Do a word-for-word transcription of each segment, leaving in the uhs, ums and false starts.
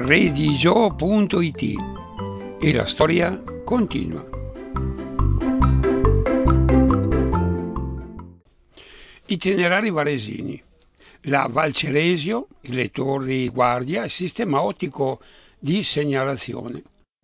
redigio punto it e la storia continua. Itinerari varesini. La Val Ceresio, le torri guardia, il sistema ottico di segnalazione.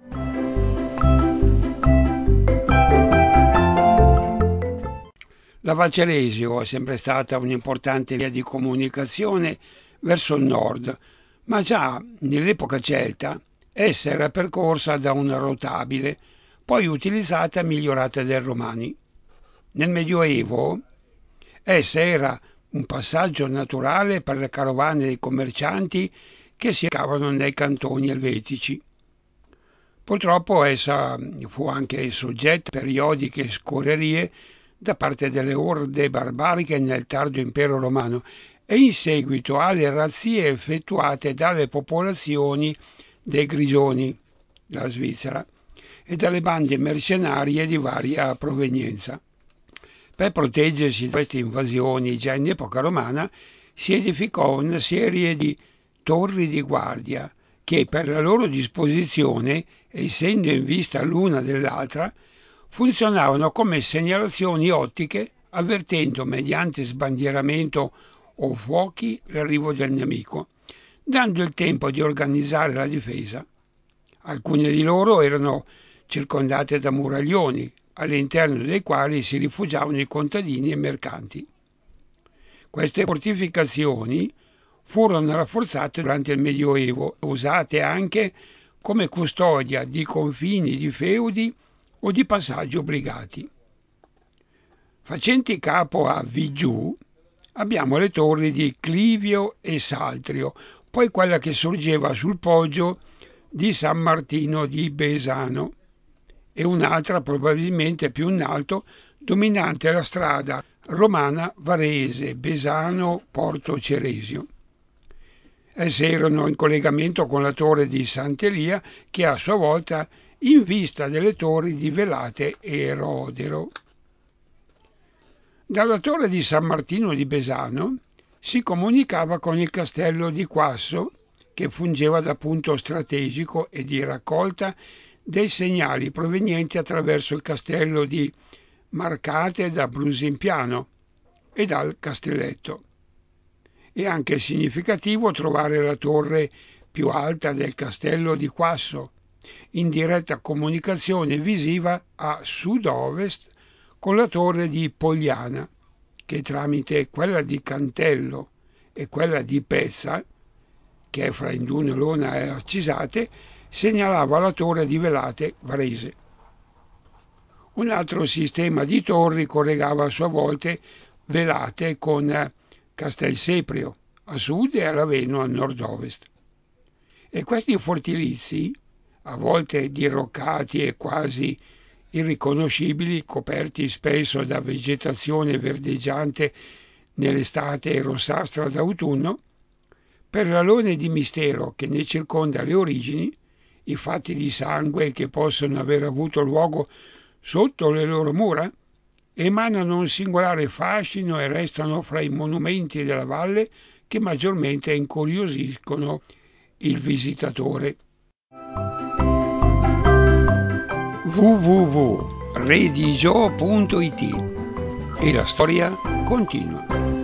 La Val Ceresio è sempre stata un'importante via di comunicazione verso il nord, ma già nell'epoca celta essa era percorsa da una rotabile, poi utilizzata e migliorata dai Romani. Nel Medioevo essa era un passaggio naturale per le carovane dei commercianti che si recavano nei cantoni elvetici. Purtroppo essa fu anche soggetta a periodiche scorrerie da parte delle orde barbariche nel tardo impero romano e in seguito alle razzie effettuate dalle popolazioni dei Grigioni, la Svizzera, e dalle bande mercenarie di varia provenienza. Per proteggersi da queste invasioni già in epoca romana si edificò una serie di torri di guardia che per la loro disposizione, essendo in vista l'una dell'altra, funzionavano come segnalazioni ottiche avvertendo mediante sbandieramento o fuochi l'arrivo del nemico, dando il tempo di organizzare la difesa. Alcune di loro erano circondate da muraglioni, all'interno dei quali si rifugiavano i contadini e i mercanti. Queste fortificazioni furono rafforzate durante il Medioevo, usate anche come custodia di confini di feudi o di passaggi obbligati. Facenti capo a Vigiù abbiamo le torri di Clivio e Saltrio, poi quella che sorgeva sul poggio di San Martino di Besano e un'altra probabilmente più in alto dominante la strada romana Varese, Besano, Porto Ceresio. Esse erano in collegamento con la torre di Sant'Elia che a sua volta in vista delle torri di Velate e Rodero. Dalla torre di San Martino di Besano si comunicava con il castello di Quasso, che fungeva da punto strategico e di raccolta dei segnali provenienti attraverso il castello di Marcate da Brusimpiano e dal Castelletto. È anche significativo trovare la torre più alta del castello di Quasso, in diretta comunicazione visiva a sud-ovest con la torre di Pogliana, che tramite quella di Cantello e quella di Pezza, che è fra Induno, Lona e Arcisate, segnalava la torre di Velate Varese. Un altro sistema di torri collegava a sua volta Velate con Castelseprio a sud e Raveno a nord-ovest. E questi fortilizi, a volte diroccati e quasi irriconoscibili, coperti spesso da vegetazione verdeggiante nell'estate e rossastra d'autunno, per l'alone di mistero che ne circonda le origini, i fatti di sangue che possono aver avuto luogo sotto le loro mura, emanano un singolare fascino e restano fra i monumenti della valle che maggiormente incuriosiscono il visitatore. w w w punto redigio punto it e la storia continua.